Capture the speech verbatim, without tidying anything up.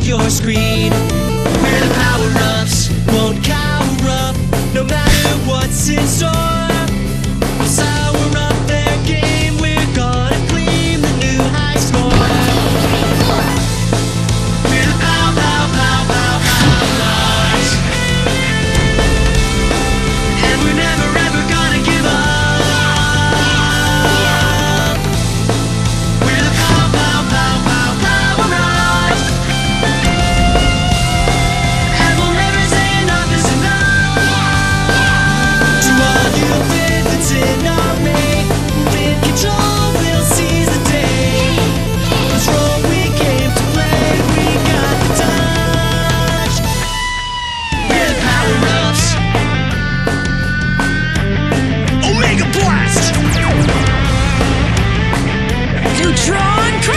behind your screen. We're the power-ups, won't cower up, no matter what's in store. We'll sour up their game, we're gonna claim the new high score. We're the pow, pow, pow, pow, pow-ups, and we're never ever gonna give up. We're the pow, pow, pow, pow, power-ups, and we'll never say enough is enough. To all you pivots in our way, with control we'll seize the day. This role we came to play, we got the touch. We're the power-ups. Omega Blast! Neutron